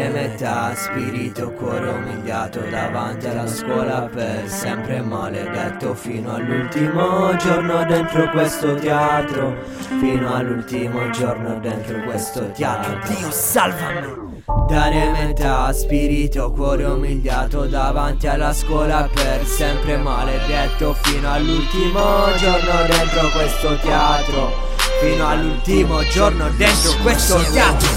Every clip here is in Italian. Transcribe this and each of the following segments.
Dare metà, spirito, cuore umiliato davanti alla scuola per sempre maledetto, fino all'ultimo giorno dentro questo teatro, fino all'ultimo giorno dentro questo teatro. Dio salvami! Dare metà, spirito, cuore umiliato davanti alla scuola per sempre maledetto, fino all'ultimo giorno dentro questo teatro, fino all'ultimo giorno dentro questo teatro.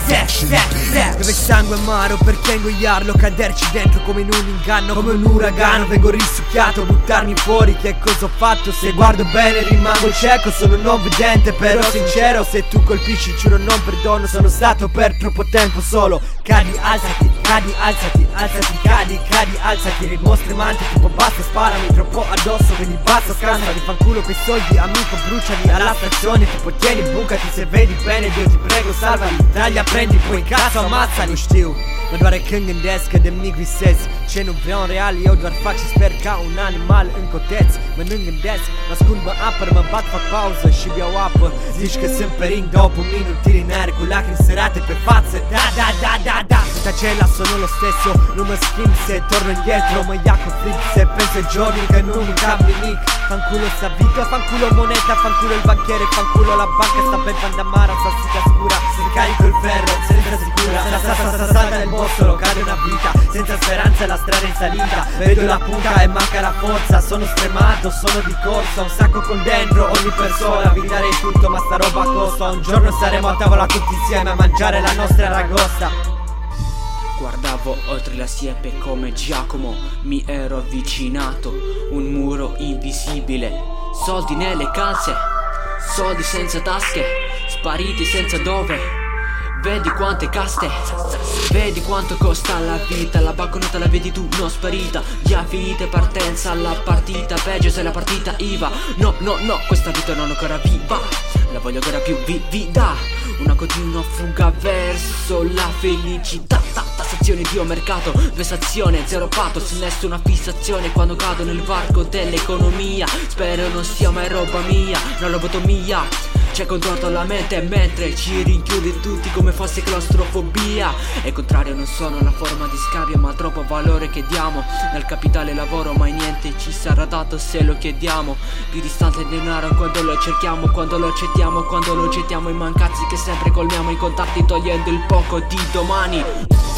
Dove sangue amaro perché ingoiarlo, caderci dentro come in un inganno, come un uragano. Vengo risucchiato, buttarmi fuori, che cosa ho fatto? Se guardo bene rimango cieco, sono non vedente però sincero. Se tu colpisci giuro non perdono, sono stato per troppo tempo solo. Cadi, alzati, alzati, cadi, alzati. Ritmo stremante tipo basta, sparami troppo addosso, quindi basta, scansati. Fanculo quei soldi, amico, bruciali alla stazione. Tipo tieni, bucati se vedi bene, Dio ti prego salvali. Taglia, prendi, poi cazzo ammazzali. Știu, mă doare când gândesc cât de mic visez. Ce nu vreau în real, eu doar fac și sper ca un animal în coteț. Mănânc, gândesc, mă ascund, mă apăr, mă bat, fac pauză și beau apă. Zici că sunt perin, dopo minuti rinari cu lacrimi serate pe față. Da, sunt acela, sono lo stesso. Nu mă schimb, se torno indietro. Mă ia cu fric, se penso giorni che nu mâncam nimic. Fanculo sta vita, fanculo moneta, fanculo il banchiere, fanculo la banca, sta bel pandamara, sta sica scura. Se carico il ferro, senza sicura. Salta nel bossolo, cade una vita, senza speranza la strada in salita. Vedo la punta e manca la forza, sono stremato, sono di corsa. Un sacco con dentro ogni persona, vi darei tutto ma sta roba costa. Un giorno saremo a tavola tutti insieme a mangiare la nostra ragosta. Guardavo oltre la siepe come Giacomo, mi ero avvicinato, un muro invisibile, soldi nelle calze, soldi senza tasche, spariti senza dove. Vedi quante caste, vedi quanto costa la vita. La banconota la vedi tu, non sparita. Già finita partenza alla partita, peggio se la partita IVA. No, questa vita non è ancora viva, la voglio ancora più vivida. Una continua fuga verso la felicità. Tassazione Dio mercato, vessazione, zero pathos, nessuna fissazione quando cado nel varco dell'economia. Spero non sia mai roba mia, una lobotomia. C'è contorto alla mente mentre ci rinchiude tutti come fosse claustrofobia. E contrario non sono la forma di scambio ma troppo valore che diamo nel capitale lavoro, mai niente ci sarà dato se lo chiediamo. Più distante il denaro quando lo cerchiamo, quando lo accettiamo, quando lo gettiamo. I mancazzi che sempre colmiamo, i contatti togliendo il poco di domani.